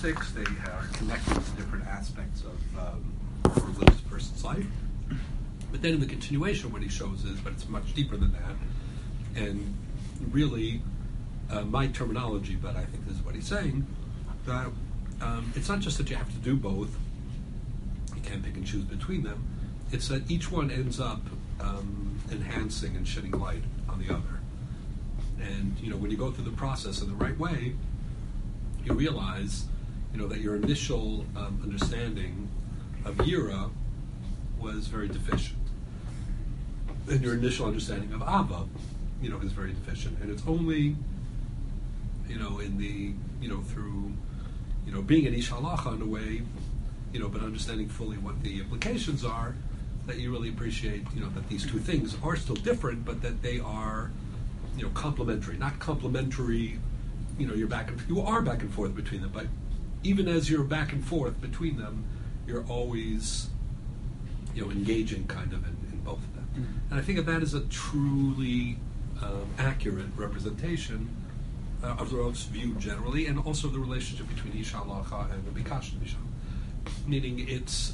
characteristics. They are connected to different aspects of a religious person's life. But then in the continuation, what he shows is, but it's much deeper than that. And really, my terminology, but I think this is what he's saying, that it's not just that you have to do both. You can't pick and choose between them. It's that each one ends up enhancing and shedding light on the other. And, when you go through the process in the right way, you realize, that your initial understanding of Yira was very deficient. And your initial understanding of Ava, is very deficient. And it's only, in the, through, being an Ish Halacha in a way, but understanding fully what the implications are, that you really appreciate, that these two things are still different, but that they are, complementary. Not complementary, you are back and forth between them, but even as you're back and forth between them, you're always, engaging kind of in both of them. Mm-hmm. And I think that is a truly accurate representation of the Rav's view generally, and also the relationship between Ish Halacha and the Bikash Misham. Meaning it's,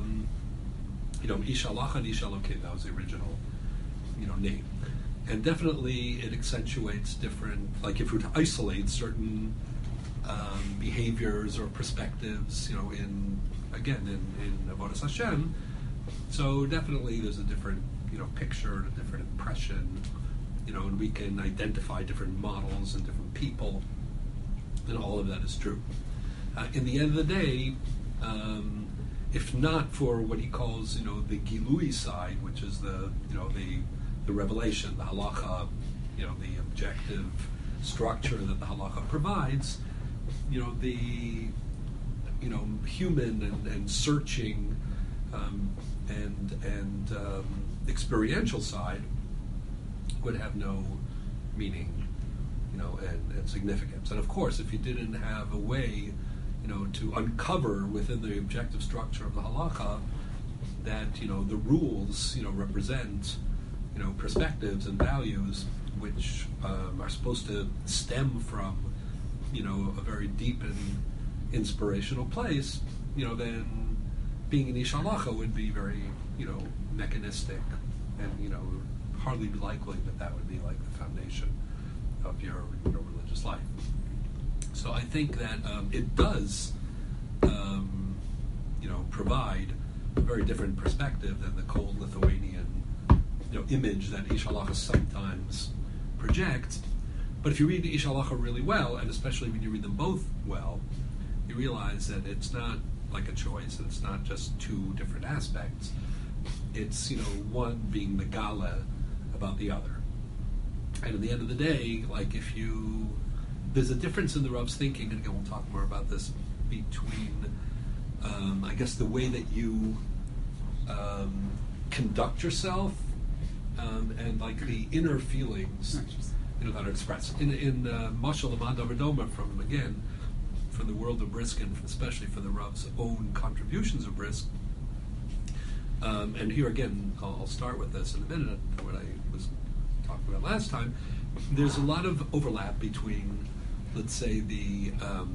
Ish Halacha and Ish Elokim, that was the original, name. And definitely it accentuates different, like if we were to isolate certain behaviors or perspectives, in Avodas Hashem, so definitely there's a different, picture, a different impression, and we can identify different models and different people, and all of that is true. In the end of the day, if not for what he calls, the Gilui side, which is the revelation, the halacha, the objective structure that the halacha provides, the human and searching and experiential side would have no meaning, and significance. And of course, if you didn't have a way, to uncover within the objective structure of the halacha that, the rules, represent, perspectives and values which are supposed to stem from, a very deep and inspirational place, then being an Ish Halacha would be very, mechanistic and, hardly likely that would be like the foundation of your religious life. So I think that it does, provide a very different perspective than the cold Lithuanian, image that Ish Halacha sometimes projects. But if you read the Ish Halacha really well, and especially when you read them both well, you realize that it's not like a choice. It's not just two different aspects. It's, one being the gala about the other. And at the end of the day, like there's a difference in the Rav's thinking, and again we'll talk more about this, between, I guess, the way that you conduct yourself and like the inner feelings, that are expressed in Mashal Amad Averdoma from the world of Brisk, and especially for the Rav's own contributions of Brisk. And here again, I'll start with this in a minute. What I was talking about last time, there's a lot of overlap between, let's say, the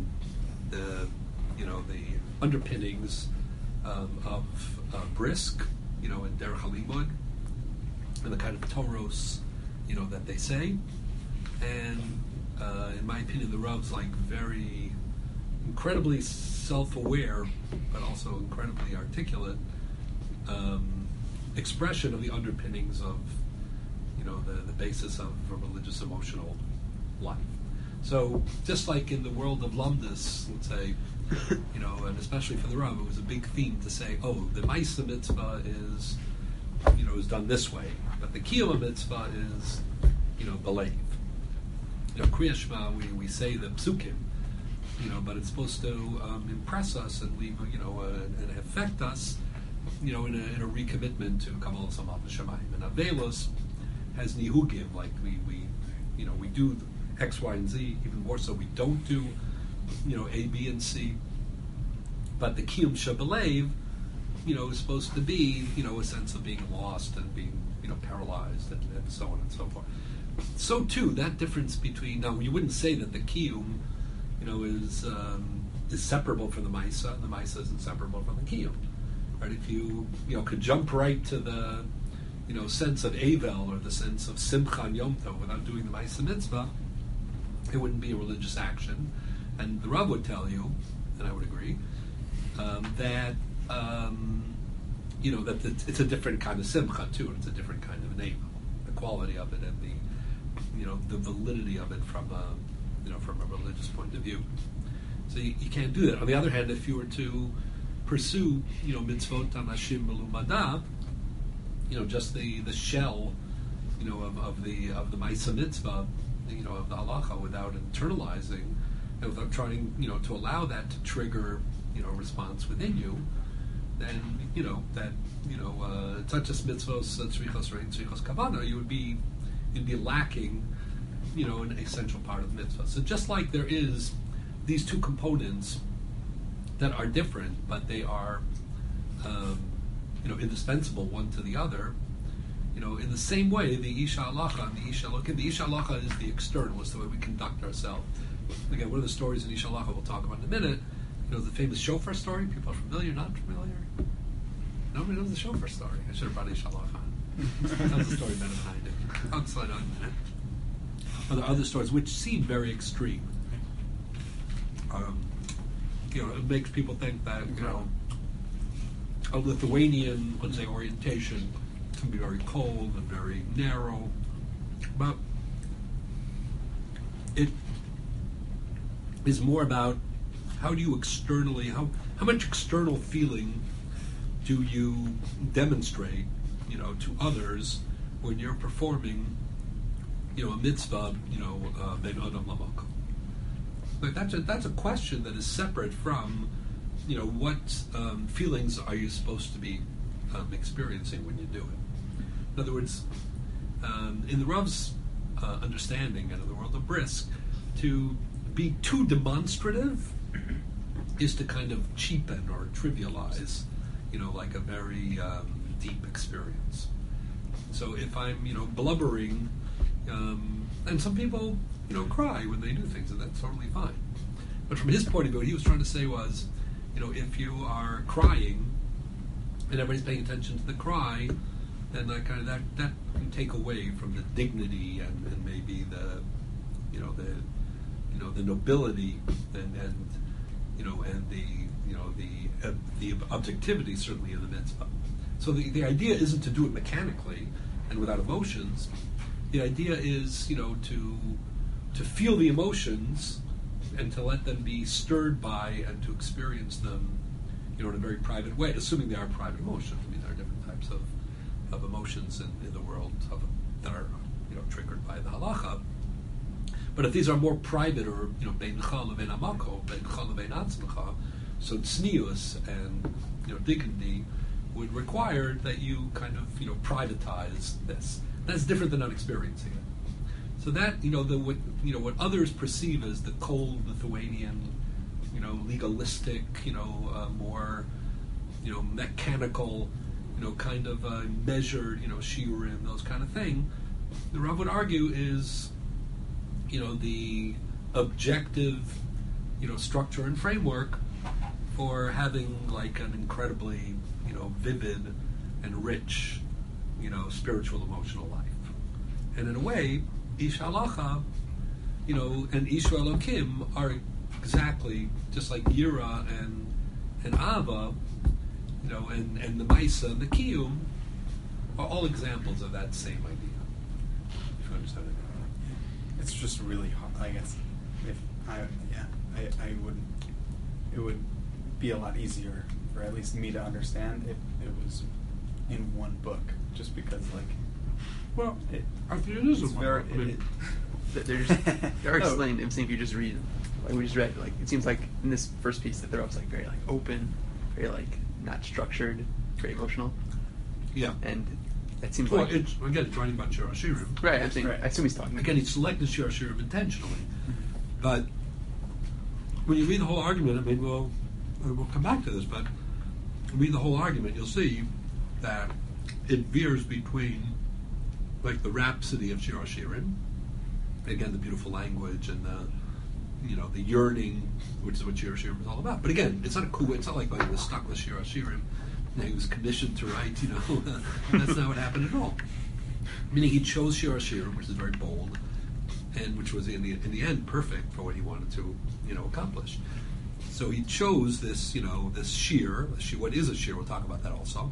underpinnings of Brisk, and Derech HaLimud, and the kind of Toros, that they say. And in my opinion, the Rav's like very incredibly self-aware, but also incredibly articulate expression of the underpinnings of, the basis of a religious emotional life. So just like in the world of Lamdus, let's say, and especially for the Rav, it was a big theme to say, the Maisa mitzvah is, is done this way, but the Kiyama mitzvah is, believe. Kriya Shema, we say the psukim, but it's supposed to impress us and leave, and affect us, in a recommitment to Kabbalah Samat Shemayim. And Avelos has nihugim, like we do X, Y, and Z. Even more so, we don't do, A, B, and C. But the Kiyum Shabalev, is supposed to be, a sense of being lost and being, paralyzed and so on and so forth. So too, that difference between, now you wouldn't say that the Kiyum, is, is separable from the Maisa, and the Maisa is inseparable from the Kiyum. Right? If you could jump right to the sense of Avel or the sense of Simcha and Yom Tov without doing the Maisa Mitzvah, it wouldn't be a religious action. And the Rav would tell you, and I would agree, that that it's a different kind of Simcha too, and it's a different kind of an Avel. The quality of it and the validity of it from a religious point of view. So you can't do that. On the other hand, if you were to pursue mitzvot anashim melumadav, just the shell of the Maisa mitzvah, of the halacha, without internalizing and without trying to allow that to trigger a response within you, then it's not just mitzvos tzrichos rein tzrichos kavana. You'd be lacking an essential part of the mitzvah. So just like there is these two components that are different, but they are indispensable one to the other. In the same way, the Isha Halacha and the Isha Elokim. The Isha Halacha is the external, it's the way we conduct ourselves. Again, one of the stories in Isha Halacha we'll talk about in a minute. The famous shofar story. People are familiar, not familiar? Nobody knows the shofar story. I should have brought Isha Halacha on. Tell the story better behind it. I'll slide on in a minute. There are other stories which seem very extreme. It makes people think that a Lithuanian, let's say, orientation can be very cold and very narrow, but it is more about how do you externally, how much external feeling do you demonstrate, to others when you're performing, a mitzvah, ben adam lamakam. But that's a question that is separate from, what feelings are you supposed to be experiencing when you do it. In other words, in the Rav's understanding and in the world of Brisk, to be too demonstrative is to kind of cheapen or trivialize, like a very deep experience. So if I'm, blubbering, and some people, cry when they do things, and that's totally fine. But from his point of view, what he was trying to say was, if you are crying and everybody's paying attention to the cry, then that can take away from the dignity and maybe the nobility and the objectivity certainly of the mitzvah. So the idea isn't to do it mechanically and without emotions. The idea is to feel the emotions and to let them be stirred by and to experience them in a very private way, assuming they are private emotions. I mean, there are different types of emotions in the world that are triggered by the halacha. But if these are more private, or beincha levein hamako, beincha levein atzmecha, so tznius and dignity would require that you kind of privatize this. That's different than not experiencing it. So that what others perceive as the cold Lithuanian, legalistic, more mechanical, kind of measured, shiurim, those kind of thing, the Rav would argue is the objective structure and framework for having like an incredibly vivid and rich spiritual emotional life. And in a way, Isha Halacha and Isha Elokim are exactly just like Yira and Ava, and the Maisa and the Kiyum are all examples of that same idea. If you understand it. It's just really hard, I guess. I wouldn't. It would be a lot easier for at least me to understand if it was in one book, just because, I think it is it's very. They're explained. I'm saying if you just read, like we just read, like it seems like in this first piece that they're always like very like open, very like not structured, very emotional. Yeah. And it seems well, like it's again talking about Shir Hashirim. Right. I'm saying. Right. I assume he's talking. Again, he selected Shir Hashirim intentionally, but when you read the whole argument, I mean, we'll come back to this, but read the whole argument, you'll see that it veers between like the rhapsody of Shir Hashirim, again the beautiful language and the yearning, which is what Shir Hashirim is all about. But again, it's not a cool. It's not like he was stuck with Shir Hashirim. He was commissioned to write. That's not what happened at all. Meaning he chose Shir Hashirim, which is very bold, and which was in the end perfect for what he wanted to accomplish. So he chose this this shir. What is a shir? We'll talk about that also.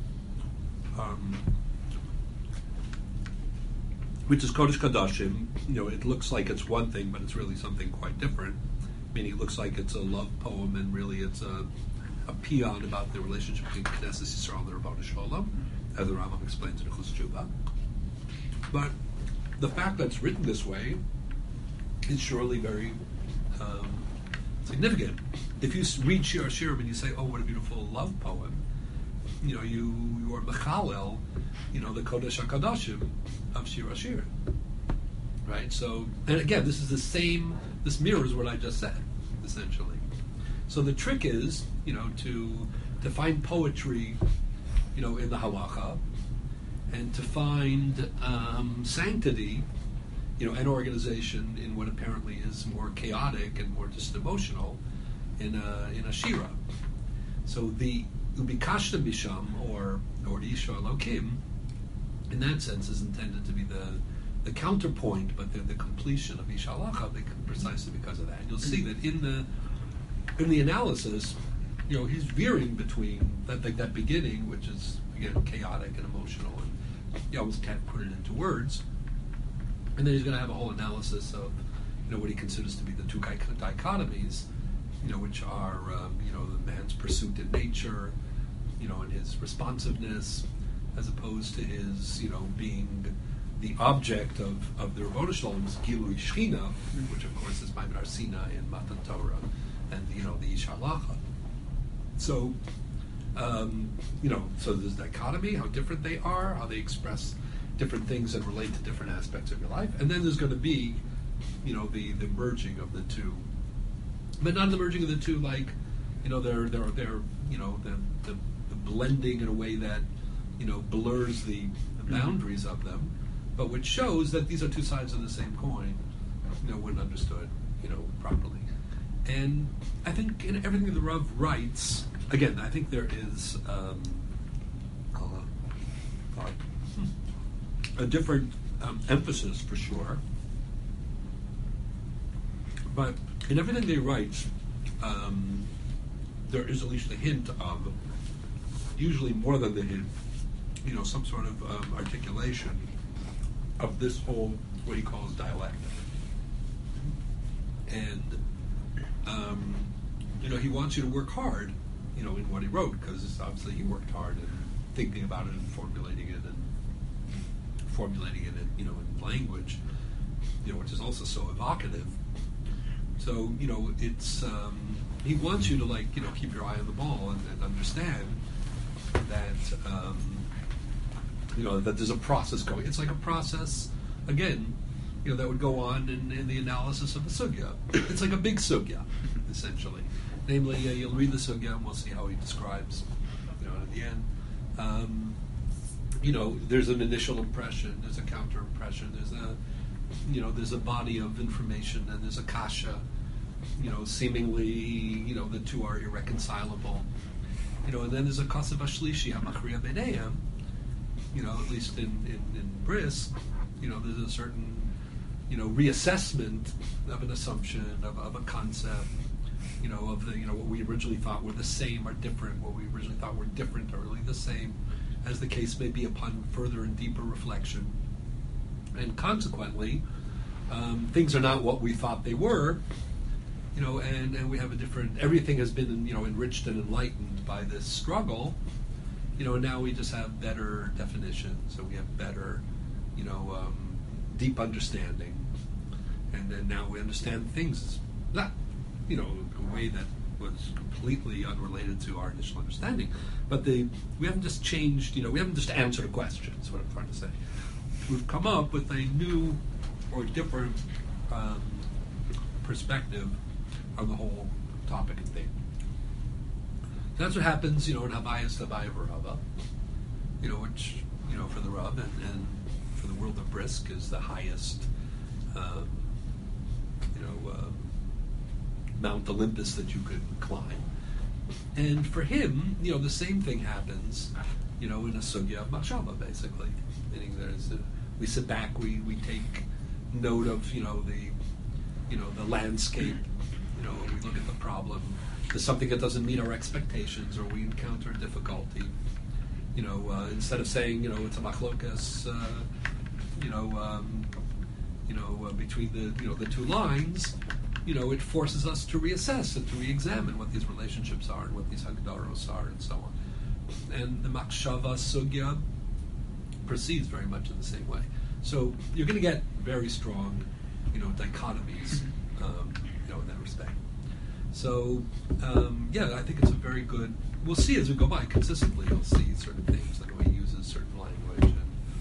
Which is Kodesh Kodashim. It looks like it's one thing, but it's really something quite different. Meaning it looks like it's a love poem, and really it's a peon about the relationship between Knesset Yisrael and the Rabbanu Shalom, as the Rambam explains in Chus Tshuva. But the fact that it's written this way is surely very significant. If you read Shir Hashirim and you say, "Oh, what a beautiful love poem," you are mechalel, the Kodesh HaKodashim of Shir Hashirim, right? So, and again, this is the same. This mirrors what I just said, essentially. So the trick is, to find poetry, in the halacha, and to find sanctity, and organization in what apparently is more chaotic and more just emotional in a shira. So the ubikashta bisham or the Isha Elokim, in that sense, is intended to be the counterpoint, but the completion of Isha Halacha, precisely because of that. And you'll see that in the analysis, he's veering between that beginning, which is again chaotic and emotional, and you always can't put it into words. And then he's going to have a whole analysis of, what he considers to be the two dichotomies, which are, the man's pursuit in nature, and his responsiveness, as opposed to his, being the object of the Rabbanu Shalom's Gilui Shechina, which of course is Maimon Arsina in Matan Torah, and the Ish Halacha. So, so there's dichotomy, how different they are, how they express different things that relate to different aspects of your life, and then there's going to be, the merging of the two, but not the merging of the two like, they're the blending in a way that, blurs the boundaries of them, but which shows that these are two sides of the same coin, when understood, properly. And I think in everything the Rav writes, again, I think there is a different emphasis for sure, but in everything they write, there is at least a hint of, usually more than the hint, some sort of articulation of this whole, what he calls dialect. And, he wants you to work hard, in what he wrote, because obviously he worked hard in thinking about it and formulating it in language, which is also so evocative. So, it's, he wants you to, keep your eye on the ball and understand that, that there's a process going. It's like a process, again, that would go on in the analysis of the sugya. It's like a big sugya, essentially. Namely, you'll read the sugya and we'll see how he describes, at the end. There's an initial impression, there's a counter impression, there's a body of information, and there's a kasha. Seemingly, the two are irreconcilable. And then there's a kasav ashlishi, hamachriya b'neihem. At least in Bris, there's a certain, reassessment of an assumption, of a concept, of the, what we originally thought were the same or different, what we originally thought were different or really the same, as the case may be upon further and deeper reflection. And consequently, things are not what we thought they were, and we have a different, everything has been, enriched and enlightened by this struggle, and now we just have better definitions, so we have better, deep understanding, and then now we understand things, not, a way that was completely unrelated to our initial understanding, but we haven't just changed, we haven't just answered a question, is what I'm trying to say. We've come up with a new or different perspective on the whole topic and theme. That's what happens, in Havayas Havaya V'Rava, which, for the Rav and for the world of Brisk is the highest, Mount Olympus that you could climb. And for him, the same thing happens, in a sugya of machshava, basically. Meaning we sit back, we take note of, the landscape, we look at the problem. There's something that doesn't meet our expectations, or we encounter difficulty. Instead of saying, it's a machlokas, between the two lines, it forces us to reassess and to re-examine what these relationships are and what these hagdaros are and so on. And the machshava sugya proceeds very much in the same way. So you're going to get very strong, dichotomies, in that respect. So, I think it's a very good. We'll see as we go by consistently. You'll see certain things, the way he uses certain language,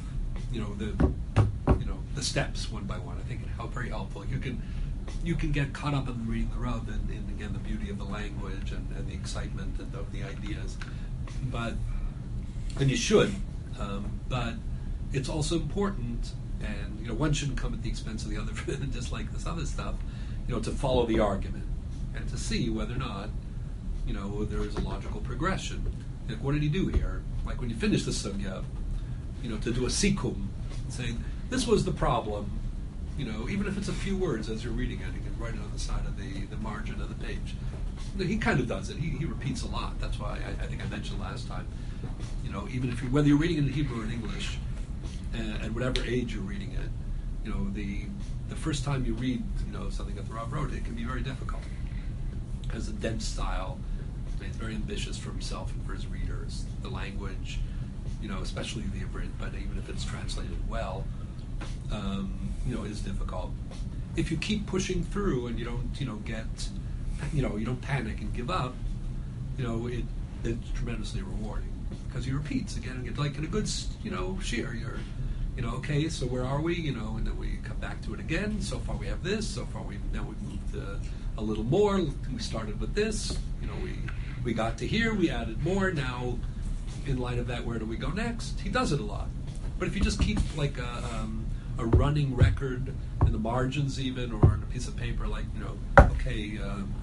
and the steps one by one. I think it's very helpful. You can get caught up in reading the Rav and again the beauty of the language and the excitement and of the ideas, and you should, but it's also important, and one shouldn't come at the expense of the other, just like this other stuff, to follow the argument and to see whether or not there is a logical progression. Like, what did he do here? Like when you finish the sugya, to do a sikum, saying this was the problem. Even if it's a few words as you're reading it, you can write it on the side of the margin of the page. He kind of does it. He repeats a lot. That's why I think I mentioned last time. Even if whether you're reading it in Hebrew or in English, at whatever age you're reading it, the first time you read something that the Rav wrote, it can be very difficult. It has a dense style. It's very ambitious for himself and for his readers. The language, especially the Ibrid, but even if it's translated well, is difficult. If you keep pushing through and you don't get, you don't panic and give up, it's tremendously rewarding because he repeats again and again, like in a good, shear. You're, okay, so where are we? And then we come back to it again. So far we have this. So far we've moved a little more. We started with this. We got to here. We added more. Now, in light of that, where do we go next? He does it a lot. But if you just keep like a running record in the margins, even, or on a piece of paper, like okay,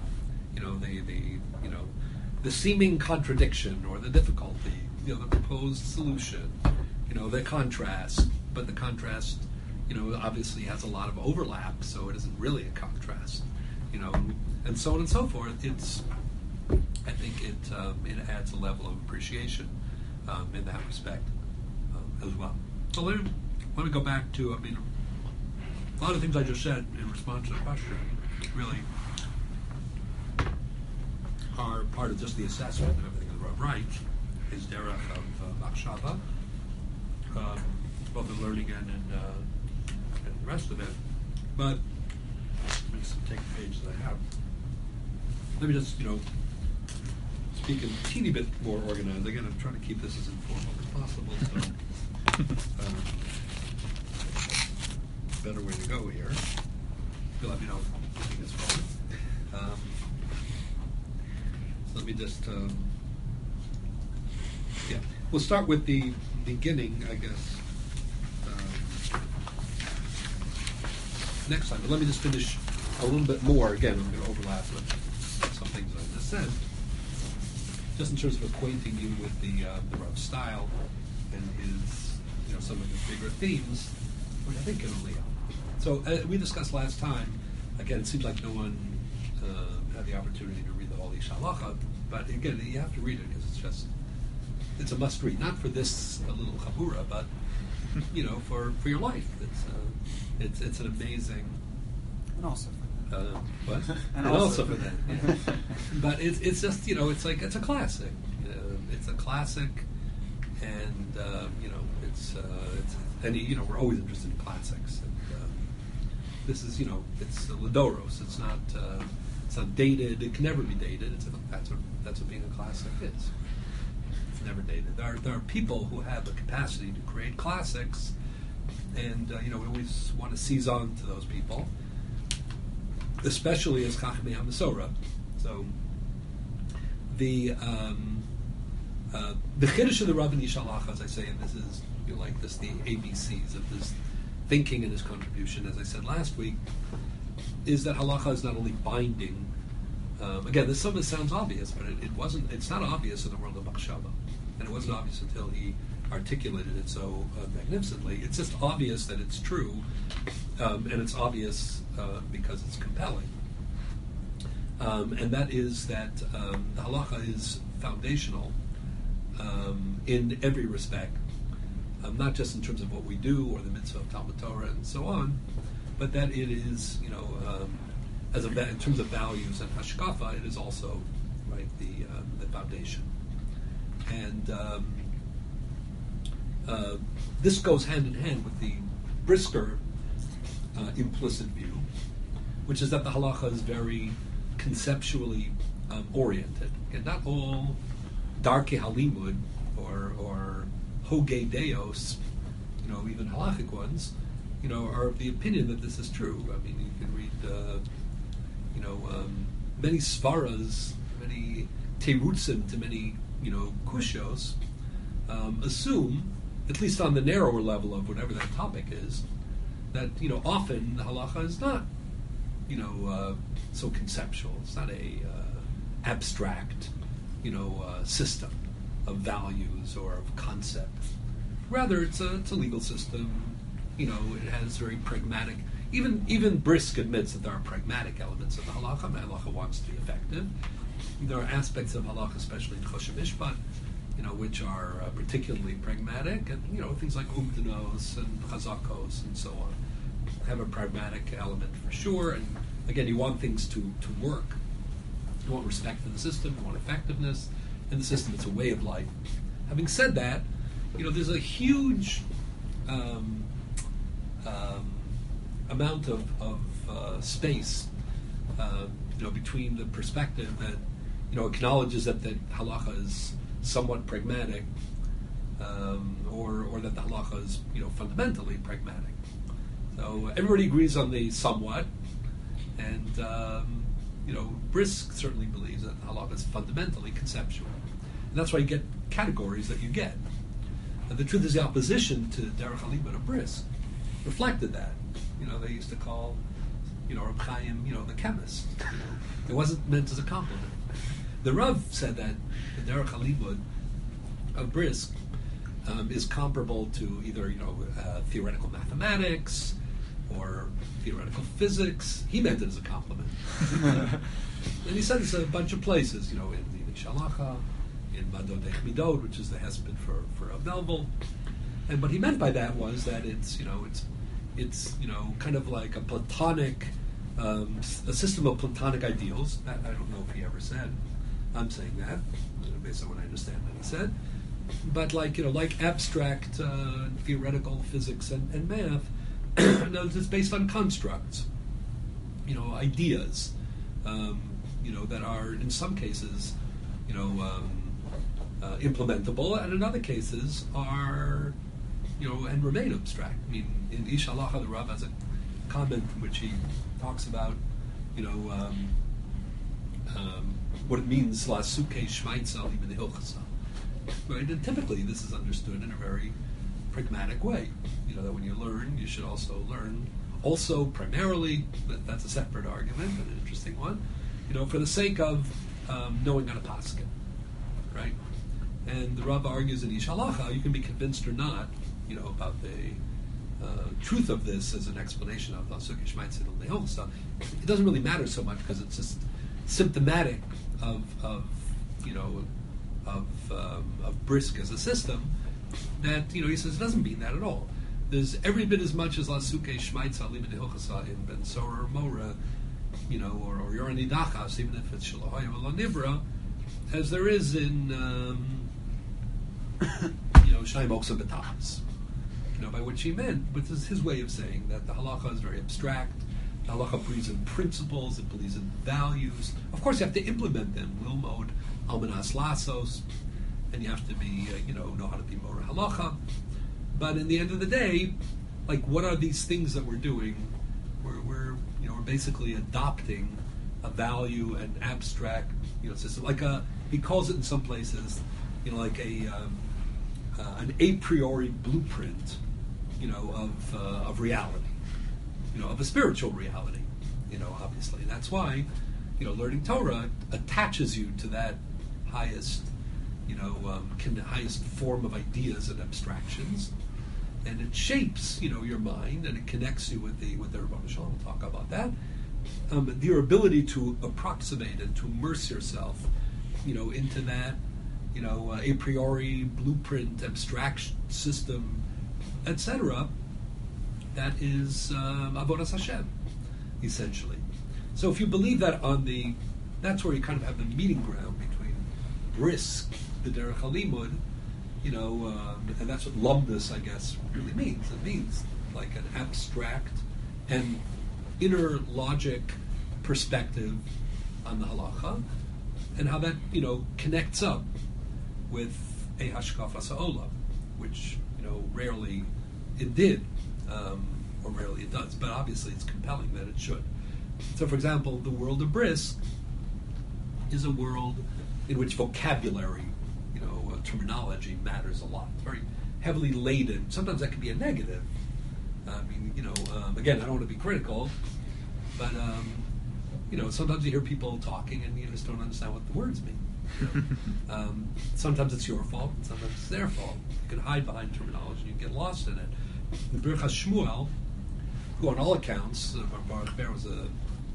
the seeming contradiction or the difficulty, the proposed solution, the contrast, but the contrast, obviously has a lot of overlap, so it isn't really a contrast, and so on and so forth. I think it adds a level of appreciation in that respect as well. So let me go back to, a lot of things I just said in response to the question really are part of just the assessment of everything that Rav writes, his derech of machshava, both in learning and the rest of it. But let me just take the page that I have. Let me just, speak a teeny bit more organized. Again, I'm trying to keep this as informal as possible, so better way to go here. You'll let me know if you think it's wrong. So let me just, we'll start with the beginning, I guess, next time. But let me just finish a little bit more. Again, I'm going to overlap with some things I just said, just in terms of acquainting you with the Rav style and his, some of his bigger themes, which I think can only help. So we discussed last time. Again, it seems like no one had the opportunity to read the whole Ish Halacha, but again, you have to read it because it's a must read. Not for this little chabura, but for your life. It's an amazing. And also for that. What? and also for that. Yeah. But it's just it's like it's a classic. It's a classic, and it's we're always interested in classics. And this is it's Ladoros. It's not dated. It can never be dated. That's what being a classic is. It's never dated. There are people who have the capacity to create classics, and we always want to seize on to those people, especially as Chachmei HaMasorah. So the Chiddush of the Rav in Ish Halacha, as I say, and this is the ABCs of this thinking and his contribution, as I said last week, is that halacha is not only binding Again, some of this sounds obvious, but it wasn't. It's not obvious in the world of Machshava, and it wasn't obvious until he articulated it so magnificently. It's just obvious that it's true, and it's obvious because it's compelling. And that is that the halacha is foundational in every respect, not just in terms of what we do or the mitzvah of Talmud Torah and so on, but that it is, in terms of values and hashkafa, it is also the foundation. And this goes hand in hand with the brisker implicit view, which is that the halacha is very conceptually oriented. And not all darkei halimud or hogei deos, even halachic ones, are of the opinion that this is true. I mean, you can read, many svaras, many terutzim to many, kushos, assume, at least on the narrower level of whatever that topic is, that, often the halacha is not, so conceptual. It's not a abstract, system of values or of concepts. Rather, it's a legal system. It has very pragmatic. Even Brisk admits that there are pragmatic elements of the halacha. The halacha wants to be effective. There are aspects of halacha, especially in Choshen Mishpat, which are particularly pragmatic, and things like umdanos and chazakos and so on have a pragmatic element for sure. And again, you want things to work. You want respect for the system. You want effectiveness in the system. It's a way of life. Having said that, there's a huge amount of space, between the perspective that acknowledges that the halacha is somewhat pragmatic, or that the halacha is fundamentally pragmatic. So everybody agrees on the somewhat, and Brisk certainly believes that the halacha is fundamentally conceptual, and that's why you get categories that you get. And the truth is, the opposition to Derech HaLimud of Brisk reflected that. They used to call, Reb Chaim, the chemist. It wasn't meant as a compliment. The Rav said that the Derech HaLimud of Brisk is comparable to either, theoretical mathematics or theoretical physics. He meant it as a compliment. And he said this a bunch of places, in Shalacha, in Madod Echmidod, which is the hesped for Melville. And what he meant by that was that it's kind of like a Platonic, a system of Platonic ideals. That I don't know if he ever said. I'm saying that based on what I understand that he said. But like abstract theoretical physics and math, it's based on constructs, ideas, that are in some cases, implementable, and in other cases are, and remain abstract. I mean, in Ish Halacha, the Rav has a comment in which he talks about, what it means, la suke shmaitza libin hilchasa. Right? And typically this is understood in a very pragmatic way. That when you learn, you should also learn. Also, primarily, that's a separate argument, but an interesting one, for the sake of knowing how to paskin, right? And the Rav argues in Ish Halacha, you can be convinced or not, about the truth of this as an explanation of la suke shmaitza libin hilchasa. It doesn't really matter so much because it's just symptomatic of Brisk as a system, that he says it doesn't mean that at all. There's every bit as much as la suke shmaitza libin hilchasa in Ben Sora or Mora, or Yorani Dachas, even if it's Shalohoyim or Nibra, as there is in Shnai Moksa B'Tachas. By which he meant, which is his way of saying that the halacha is very abstract. The halacha believes in principles, it believes in values. Of course, you have to implement them. Lilmod almanas lasos, and you have to be, know how to be more halacha. But in the end of the day, what are these things that we're doing? We're basically adopting a value and abstract, system. He calls it in some places, like an a priori blueprint, of reality, of a spiritual reality, obviously. That's why, learning Torah attaches you to that highest, highest form of ideas and abstractions, and it shapes, your mind, and it connects you with the Rebbeinu Shalom. We'll talk about that. Your ability to approximate and to immerse yourself, into that, a priori blueprint, abstract system, etc. That is Avodas Hashem, essentially. So if you believe that that's where you kind of have the meeting ground between Brisk, the Derech HaLimud, and that's what Lumdus, I guess, really means. It means like an abstract and inner logic perspective on the halacha, and how that, connects up with a hashkafas ha'olam, which, rarely it did, or rarely it does, but obviously it's compelling that it should. So, for example, the world of Brisk is a world in which vocabulary, terminology matters a lot. It's very heavily laden. Sometimes that can be a negative. Again, I don't want to be critical, but, sometimes you hear people talking and you just don't understand what the words mean. Sometimes it's your fault, and sometimes it's their fault. You can hide behind terminology, you can get lost in it. The Birchas Shmuel, who on all accounts, Baruch Ber was a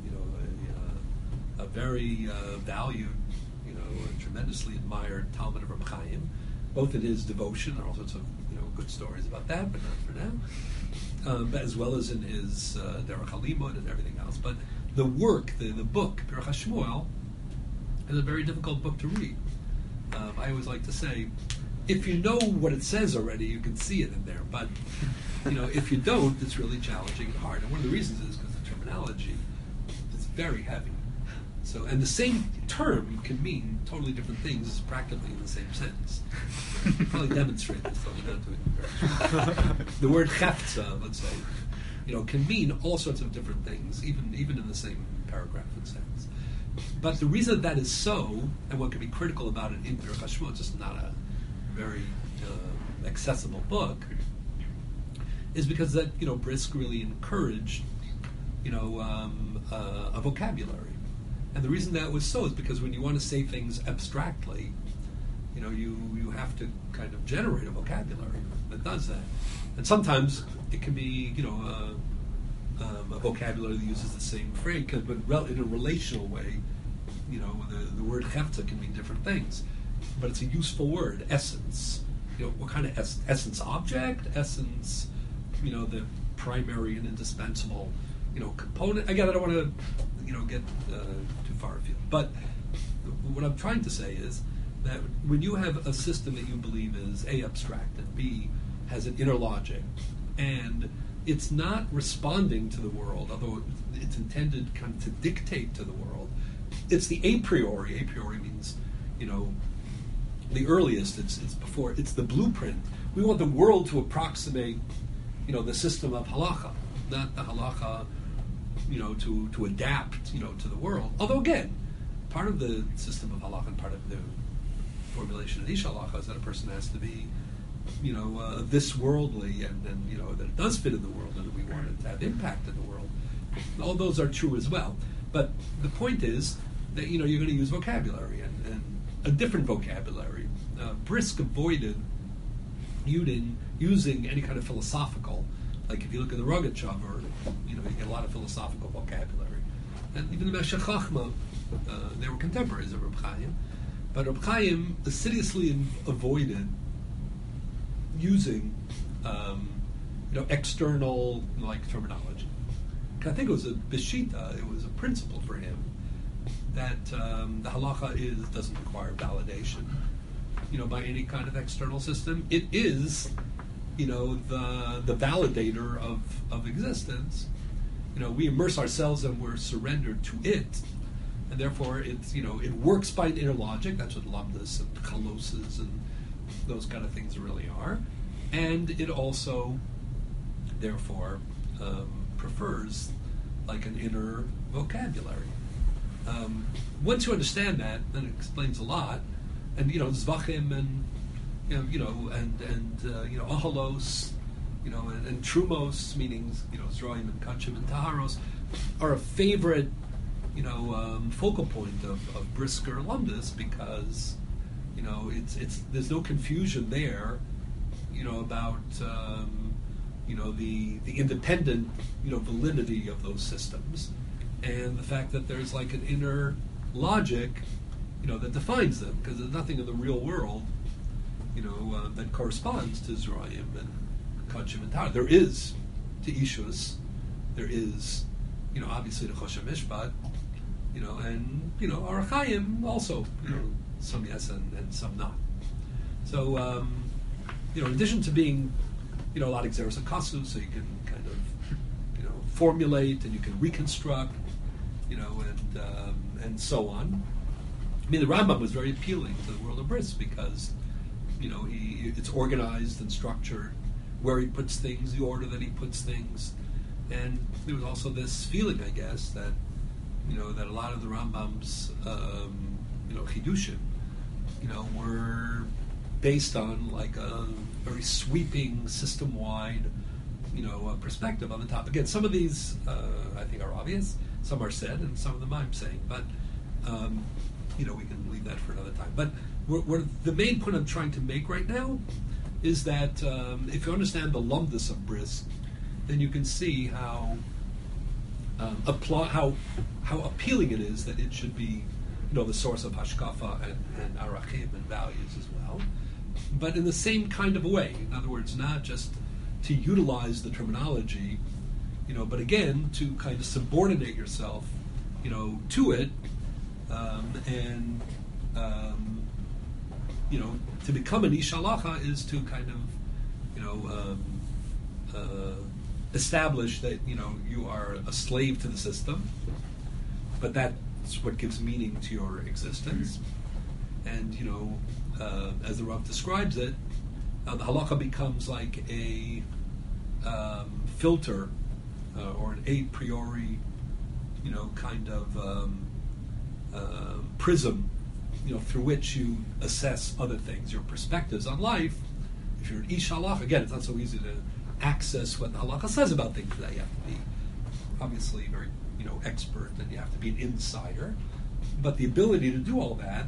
very valued, tremendously admired Talmud of Reb Chaim, both in his devotion. There are all sorts of good stories about that, but not for now. But as well as in his Derech HaLimud and everything else. But the work, the book, Birchas Shmuel, is a very difficult book to read. I always like to say, if you know what it says already, you can see it in there. But if you don't, it's really challenging and hard. And one of the reasons is because the terminology is very heavy. So, and the same term can mean totally different things, practically in the same sentence. I'll probably demonstrate this, though we don't do it. The word chefza, let's say, can mean all sorts of different things, even in the same paragraph and sentence. But the reason that is so, and one can be critical about it in Birchas Shmuel, it's just not a very accessible book, is because that Brisk really encouraged a vocabulary. And the reason that was so is because when you want to say things abstractly, you have to kind of generate a vocabulary that does that. And sometimes it can be, a vocabulary that uses the same phrase, but in a relational way, the word hefta can mean different things. But it's a useful word, essence. What kind of essence? Object? Essence, the primary and indispensable, component. Again, I don't want to, get too far afield. But what I'm trying to say is that when you have a system that you believe is A, abstract, and B, has an inner logic, and it's not responding to the world, although it's intended kind of to dictate to the world, it's the a priori. A priori means, the earliest, it's before, it's the blueprint. We want the world to approximate, the system of halacha, not the halacha, to adapt, to the world. Although again, part of the system of halacha and part of the formulation of Ish halacha is that a person has to be, this worldly, and that it does fit in the world, and that we want it to have impact in the world. All those are true as well. But the point is that you're going to use vocabulary and a different vocabulary. Brisk avoided using any kind of philosophical. Like if you look at the Rogachover, you get a lot of philosophical vocabulary. And even the Meshech Chochmah, they were contemporaries of Reb Chaim, but Reb Chaim assiduously avoided using, external terminology. I think it was a bishita, it was a principle for him that the halacha doesn't require validation, by any kind of external system. It is, the validator of existence. We immerse ourselves and we're surrendered to it, and therefore it's it works by an inner logic. That's what lamdas and chaloses and those kind of things really are, and it also therefore prefers like an inner vocabulary. Once you understand that, then it explains a lot. And zvachim and ahalos, and trumos, meaning Zroim and kachim and taharos, are a favorite focal point of Brisker Lumdis, because it's there's no confusion there, about the independent validity of those systems, and the fact that there's like an inner logic that defines them, because there's nothing in the real world that corresponds to Zerayim and Kodshim and Tar. There is to Ishus, there is obviously to Choshen Mishpat, and Arachayim also, some yes and some not. So in addition to being a lot of Xeris and Kasu, so you can kind of formulate and you can reconstruct, and so on. I mean, the Rambam was very appealing to the world of Bris because it's organized and structured, where he puts things, the order that he puts things, and there was also this feeling, I guess, that that a lot of the Rambam's chidushim, were based on like a very sweeping, system-wide, perspective on the topic. Again, some of these I think are obvious, some are said, and some of them I'm saying, but we can leave that for another time. But the main point I'm trying to make right now is that if you understand the lumdus of Bris, then you can see how appealing it is that it should be the source of hashkafa and arachim and values as well, but in the same kind of a way. In other words, not just to utilize the terminology, but again to kind of subordinate yourself, to it, and to become an ish halacha is to kind of establish that you are a slave to the system, but that's what gives meaning to your existence. And as the Rav describes it, the halacha becomes like a filter or an a priori, kind of prism, through which you assess other things, your perspectives on life. If you're an ish halacha, again, it's not so easy to access what the halacha says about things today. You have to be obviously very, expert, and you have to be an insider. But the ability to do all that,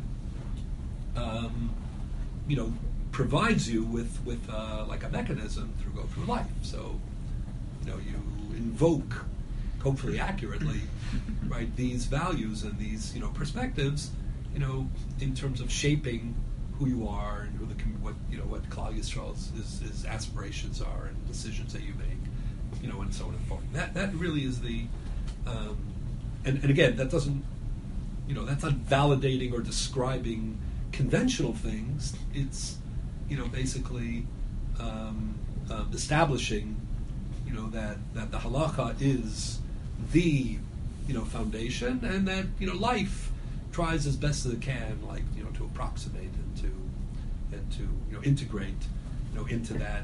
provides you with like a mechanism to go through life. So, you invoke, hopefully accurately, right, these values and these, perspectives, in terms of shaping who you are and what Klal Yisrael's aspirations are and decisions that you make, and so on and so forth. That really is the, and again, that doesn't, that's not validating or describing conventional things. It's, basically establishing, that the halacha is the, foundation, and that, life tries as best as it can, like, to approximate and to integrate, into that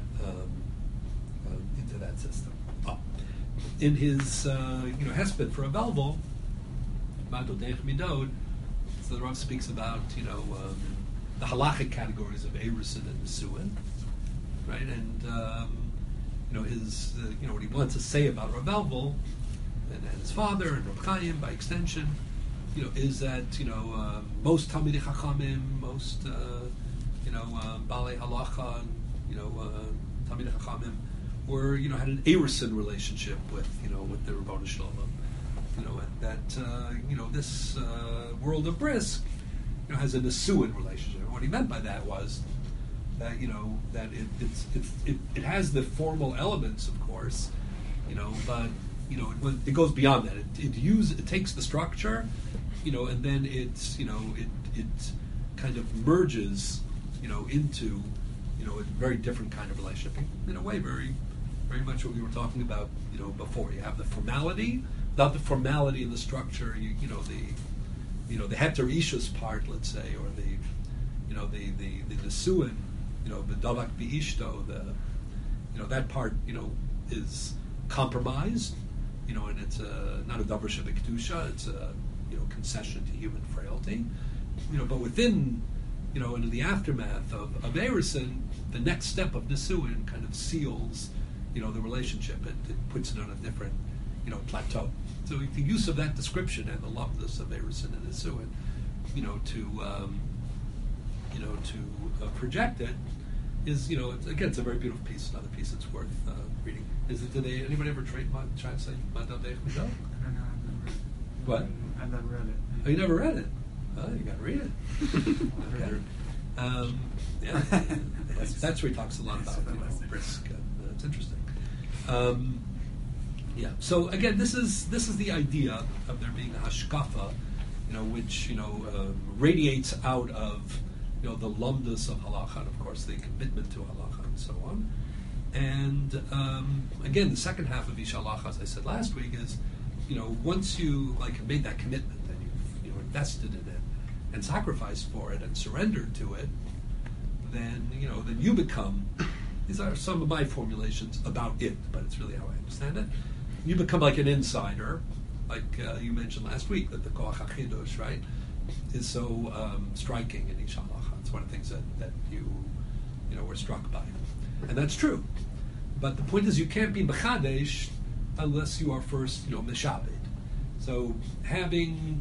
system. In his hesped for a Velvel, Mado Deich Midod, so the Rav speaks about the halachic categories of Erusin and Nesuin, right? And his what he wants to say about Rav Velvel and his father and Rav Chaim by extension, is that most Talmidei Chachamim, most Balei Halacha, Talmidei Chachamim were had an Erusin relationship with with the Rebbeinu Shalom, and that this world of Bris has a Nesuin relationship. And what he meant by that was that that it has the formal elements, of course, but it goes beyond that. It takes the structure, and then it kind of merges, into a very different kind of relationship. In a way, very very much what we were talking about, before. You have the formality. Without the formality in the structure, the heter ishus part, let's say, or the nesuin, the davak biishto, that part, is compromised, and it's not a davar shebekdusha, it's a concession to human frailty, but within, in the aftermath of Erusin, the next step of nesuin kind of seals, the relationship. It puts it on a different, plateau. So the use of that description and the loveness of Erusin and Isuin, to project it is, again, it's a very beautiful piece. Another piece that's worth reading. Anybody ever try to say Madame Deich Mido? I don't know. What? I've never read it. Oh, you never read it? Oh, you got to read it. Okay. Yeah, that's where he talks a lot about brisk. It's interesting. Yeah. So again, this is the idea of there being a hashkafa, which radiates out of the lumdus of halacha, and of course the commitment to halacha and so on. And again, the second half of Ish Halacha, as I said last week, is once you have made that commitment and you've invested in it and sacrificed for it and surrendered to it, then you become. These are some of my formulations about it, but it's really how I understand it. You become like an insider, like you mentioned last week, that the Koach HaChidush, right, is so striking in Ish Halacha. It's one of the things that you were struck by. And that's true. But the point is you can't be Mechadesh unless you are first, Meshabed. So having,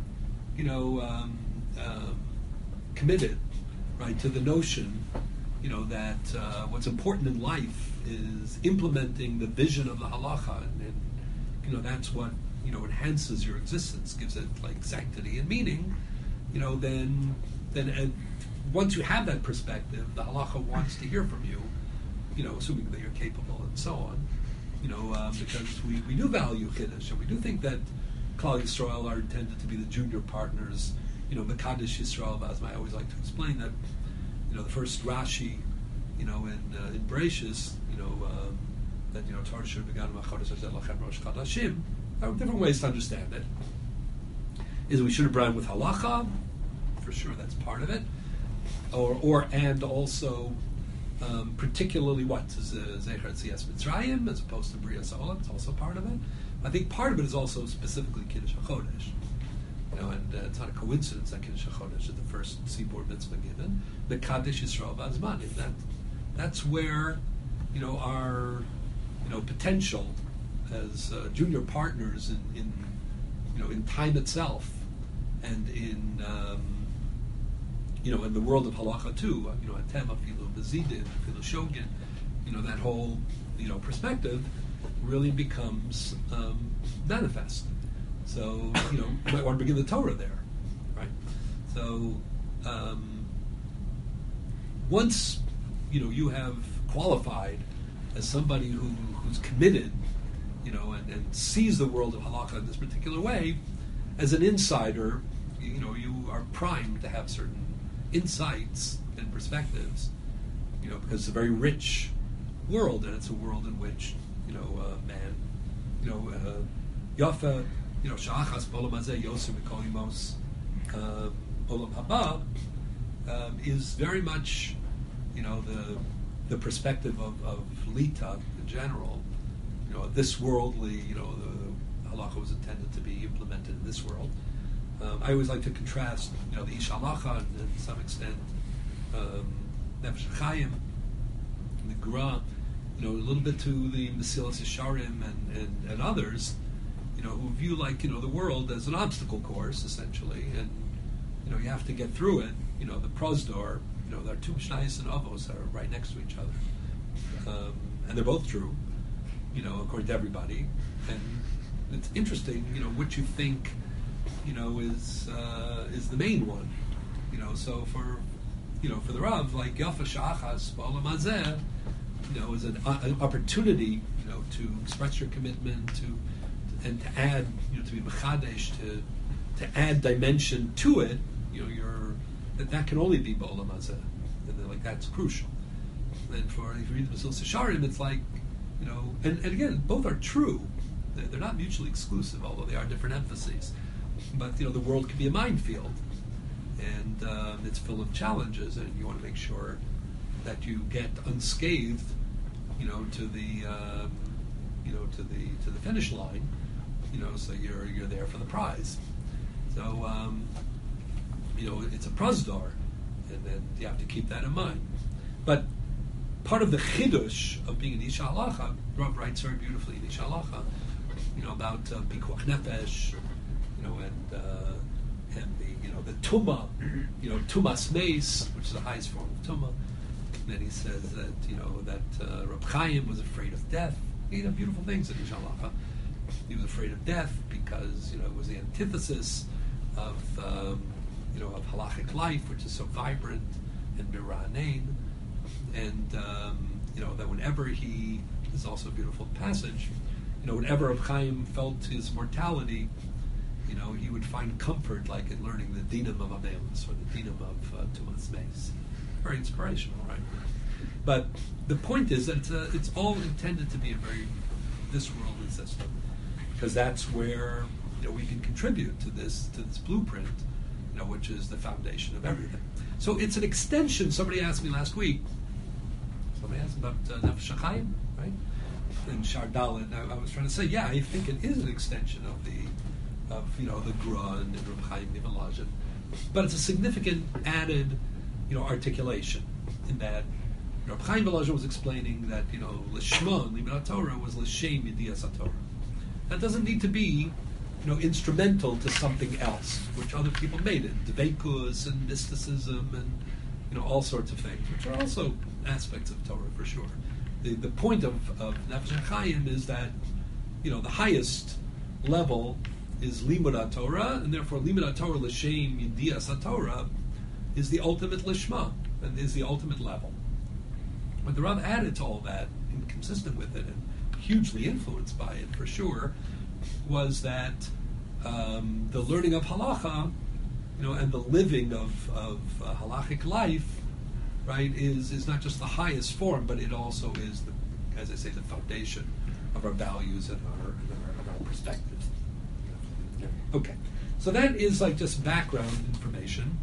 committed, right, to the notion that what's important in life is implementing the vision of the halacha, and that's what enhances your existence, gives it like sanctity and meaning. Then once you have that perspective, the halacha wants to hear from you. Assuming that you're capable and so on. Because we do value Kiddush, and we do think that Klal Yisrael are intended to be the junior partners. The Kaddish Yisrael. I always like to explain that. The first Rashi, in Bereshis, that Torah should be Ganu Machodesh Lachem Rosh Chodashim. There are different ways to understand it. Is we should have begun with halacha, for sure. That's part of it, and also particularly what is Zecher Tzias Mitzrayim as opposed to Brias Olam. It's also part of it. I think part of it is also specifically Kiddush HaChodesh. And it's not a coincidence that Kiddush HaChodesh is the first seaboard mitzvah given. The Kaddish Yisrael V'Azmanim. That's where our potential as junior partners in time itself, and in in the world of halacha too. Atem afilu bezidin, afilu shogin. That whole perspective really becomes manifest. So, you might want to begin the Torah there, right? So, once, you have qualified as somebody who's committed, and sees the world of halakha in this particular way, as an insider, you are primed to have certain insights and perspectives, because it's a very rich world, and it's a world in which, man, Yafa, Sha'achas B'olam Hazeh Yosef Mikol Yimos Olam Haba is very much, the perspective of Lita in general. This worldly, the halakha was intended to be implemented in this world. I always like to contrast, the Ish Halacha and to some extent Nefesh Chaim, the Gra, a little bit to the Mesilas Yesharim and others, who view the world as an obstacle course essentially, and you have to get through it. The Prosdor, there are two Mishnayos and Avos that are right next to each other, and they're both true, according to everybody. And it's interesting, what you think, is the main one. So for the Rav, like Yafa Sha'achas B'olam Hazeh, is an opportunity, to express your commitment and to add, to be mechadesh, to add dimension to it. That can only be B'olam Hazeh, and that's crucial. And if you read the Mesilas Yesharim, it's like, and again, both are true. They're not mutually exclusive, although they are different emphases. But the world can be a minefield, and it's full of challenges, and you want to make sure that you get unscathed, to the to the finish line, so you're there for the prize. So it's a prosdor, and then you have to keep that in mind. But part of the chidush of being an Ish Halacha, Rav writes very beautifully in Ish Halacha, about pikuach nefesh, and the the tumah, tumas meis, which is the highest form of tumah. And then he says that that Reb Chaim was afraid of death. Beautiful things in Ish Halacha. He was afraid of death because it was the antithesis of of halachic life, which is so vibrant and miranein, and that whenever this is also a beautiful passage. Whenever Reb Chaim felt his mortality, he would find comfort, like in learning the dinam of Amelus or the dinam of Tumas Meis. Very inspirational, right? But the point is that it's all intended to be a very this-worldly system, because that's where we can contribute to this blueprint, which is the foundation of everything. So it's an extension. Somebody asked me last week. Somebody asked about Nefesh HaChaim, right? In Shar Dalet, I was trying to say, I think it is an extension of the Gra and Reb Chaim Nivelajin, but it's a significant added articulation in that Reb Chaim Nivelajin was explaining that Lishma and Limud Torah was L'Shem Yedias HaTorah. That doesn't need to be instrumental to something else, which other people made it, Dveikus and mysticism and all sorts of things, which are also aspects of Torah for sure. The point of Nefesh HaChaim is that the highest level is Limud Torah, and therefore Limud Torah L'Shem Yedias HaTorah is the ultimate Lishma, and is the ultimate level. But the Rav added to all that, and consistent with it, and hugely influenced by it for sure, was that the learning of halacha, and the living of halachic life, right, is not just the highest form, but it also is, as I say, the foundation of our values and our perspectives. Okay, so that is like just background information.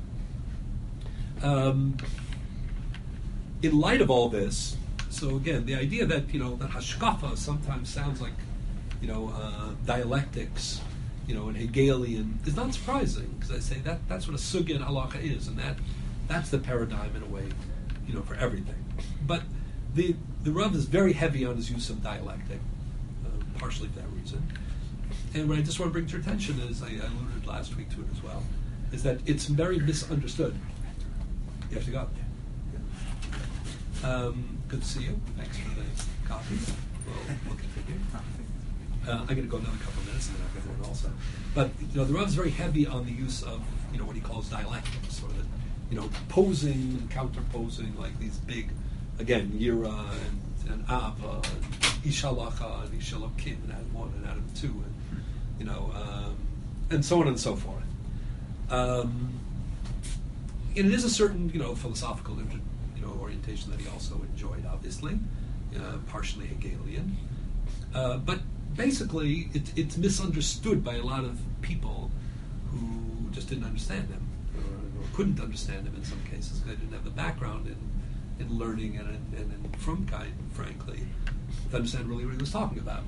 In light of all this, so again, the idea that that hashkafa sometimes sounds like dialectics, and Hegelian is not surprising, because I say that's what a sugya in halacha is, and that's the paradigm in a way, for everything. But the Rav is very heavy on his use of dialectic, partially for that reason. And what I just want to bring to your attention is, I alluded last week to it as well, is that it's very misunderstood. You have to go. Yeah. Good to see you. Thanks for the coffee. We'll continue. I'm going to go another couple of minutes and then I'll get there also. But the Rav is very heavy on the use of what he calls dialectics, or the posing and counterposing, like these big, again, Yira and Ava, and Ish Halacha and Ish Elokim, and Adam 1 and Adam 2, and and so on and so forth. And it is a certain philosophical orientation that he also enjoyed, obviously, partially Hegelian, but basically it's misunderstood by a lot of people who just didn't understand him, or couldn't understand him in some cases. They didn't have the background in learning and in Frumkeit, frankly, to understand really what he was talking about.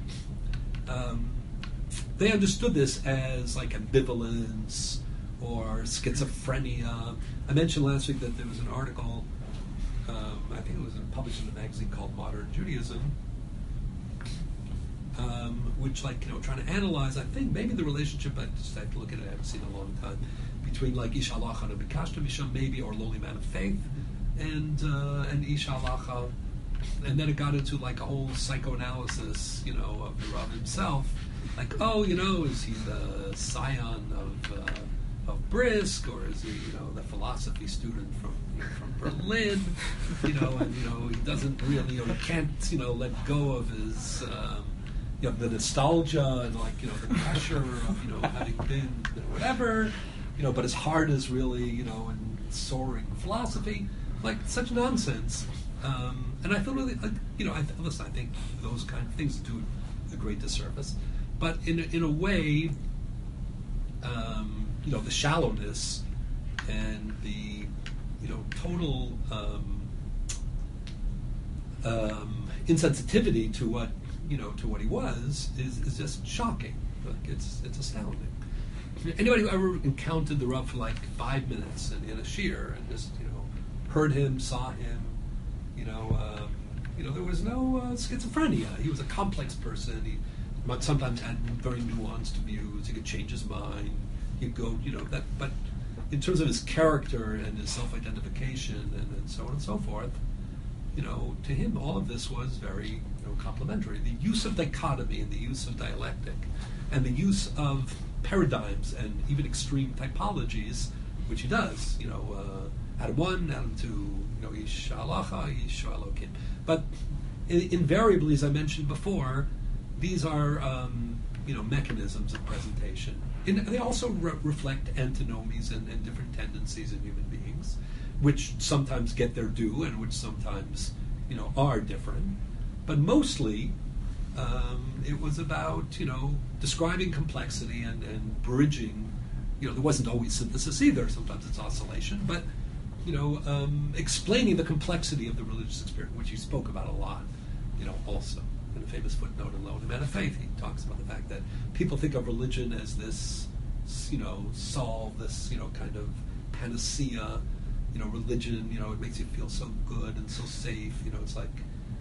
They understood this as like ambivalence or schizophrenia. I mentioned last week that there was an article, I think it was published in a magazine called Modern Judaism, which trying to analyze, I think maybe the relationship, I just have to look at it, I haven't seen it in a long time, between like Ish Halacha and Bikashta Misham, maybe, or Lowly Man of Faith, and Ish Halacha, and then it got into like a whole psychoanalysis, of the Rav himself, like, is he the scion of Brisk, or is he, the philosophy student from Berlin, and he doesn't really, he can't, let go of his, the nostalgia and the pressure of having been whatever, but his heart is really, in soaring philosophy, like such nonsense. And I feel really, listen, I think those kind of things do a great disservice, but in a way, the shallowness and the total insensitivity to what he was is just shocking. Like it's astounding. Anybody who ever encountered the Rav for like 5 minutes in a shir and just heard him, saw him, there was no schizophrenia. He was a complex person. He but sometimes had very nuanced views. He could change his mind. He'd go, that. But in terms of his character and his self-identification and so on and so forth, to him, all of this was very complementary. The use of dichotomy and the use of dialectic and the use of paradigms and even extreme typologies, which he does, Adam 1, Adam 2, Ish halacha, Ish Elokim. But invariably, as I mentioned before, these are, mechanisms of presentation. And they also reflect antinomies and different tendencies in human beings, which sometimes get their due and which sometimes, are different. But mostly, it was about, describing complexity and bridging. There wasn't always synthesis either. Sometimes it's oscillation. But, explaining the complexity of the religious experience, which he spoke about a lot, also. In a famous footnote in Lone Man of Faith, he talks about the fact that people think of religion as this, solve, this, kind of panacea, religion, it makes you feel so good and so safe, it's like,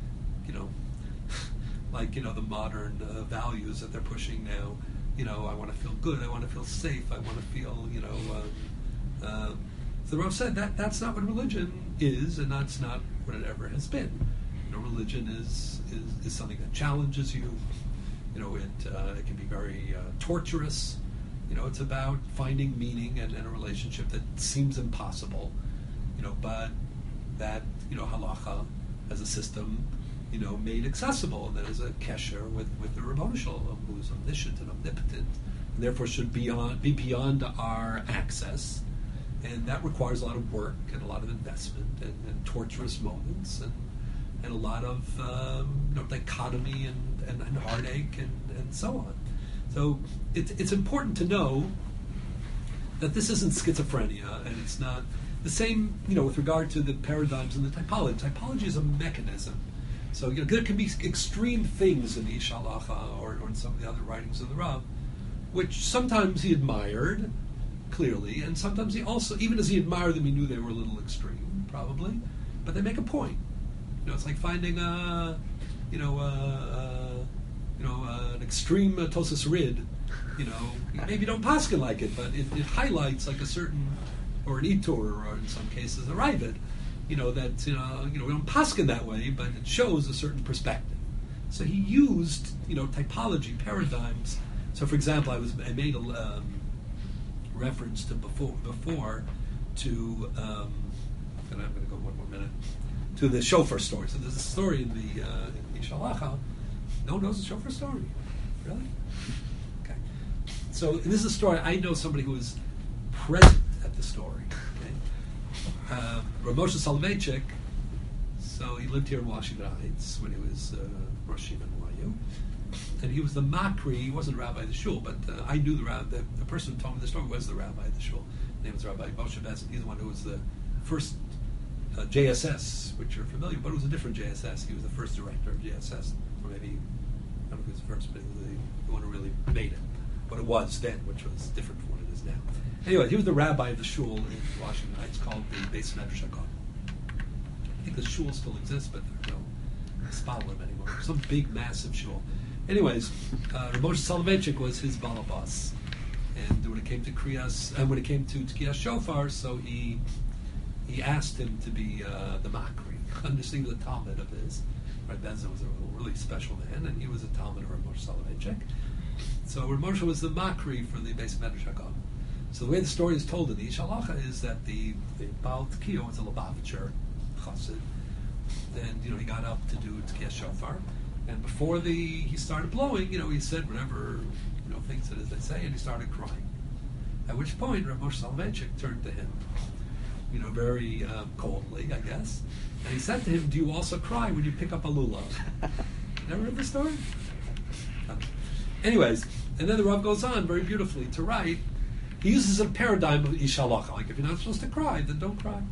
the modern values that they're pushing now, I want to feel good, I want to feel safe, I want to feel, so the Rav said that's not what religion is, and that's not what it ever has been. Religion is something that challenges you. It can be very torturous. It's about finding meaning and a relationship that seems impossible. But that halacha as a system, made accessible, and that is a kesher with the Ribono Shel Olam, who is omniscient and omnipotent, and therefore should be beyond our access. And that requires a lot of work and a lot of investment and torturous moments and a lot of dichotomy and heartache and so on. So it's important to know that this isn't schizophrenia, and it's not the same, with regard to the paradigms and the typology. Typology is a mechanism. So there can be extreme things in the Ish halacha or in some of the other writings of the Rav, which sometimes he admired, clearly, and sometimes he also, even as he admired them, he knew they were a little extreme, probably, but they make a point. It's like finding an extreme Tosas Rid. Maybe don't paskin like it, but it highlights like a certain, or an Itur, or in some cases a Ravid. We don't paskin that way, but it shows a certain perspective. So he used typology paradigms. So, for example, I made a reference to before to, and I'm going to go one more minute. To the shofar story. So there's a story in the Ish halacha. No one knows the shofar story. Really? Okay. So this is a story. I know somebody who was present at the story. Okay? Rav Moshe Soloveitchik. So he lived here in Washington Heights when he was Rosh Yeshiva NYU, and he was the makri. He wasn't rabbi of the shul, but I knew the person who told me the story was the rabbi of the shul. His name was Rabbi Moshe Besson. He's the one who was the first JSS, which you're familiar with, but it was a different JSS. He was the first director of JSS, or maybe, I don't know if he was the first, but he was the one who really made it. What it was then, which was different from what it is now. Anyway, he was the rabbi of the shul in Washington Heights called the Beis Medrash HaGaon. I think the shul still exists, but there's no spalim anymore. Some big, massive shul. Anyways, Rav Moshe Soloveitchik was his balabas. And when it came to Kriyas, and when it came to Tkiyas Shofar, so he asked him to be the makri, understanding the Talmud of his. Rav Benson was a really special man, and he was a Talmud of Rav Moshe Soloveitchik. So Rav Moshe was the makri for the Beis Medrash HaGaon. So the way the story is told in the Ish halacha is that the Baal Tkiyah was a Lubavitcher chassid, and he got up to do Tkiyas Shofar, and before he started blowing, he said whatever things it is they say, and he started crying. At which point Rav Moshe Soloveitchik turned to him, very coldly, I guess. And he said to him, "Do you also cry when you pick up a lulav?" Never heard the story? Anyways, and then the Rav goes on very beautifully to write. He uses a paradigm of Ish halacha, like if you're not supposed to cry, then don't cry.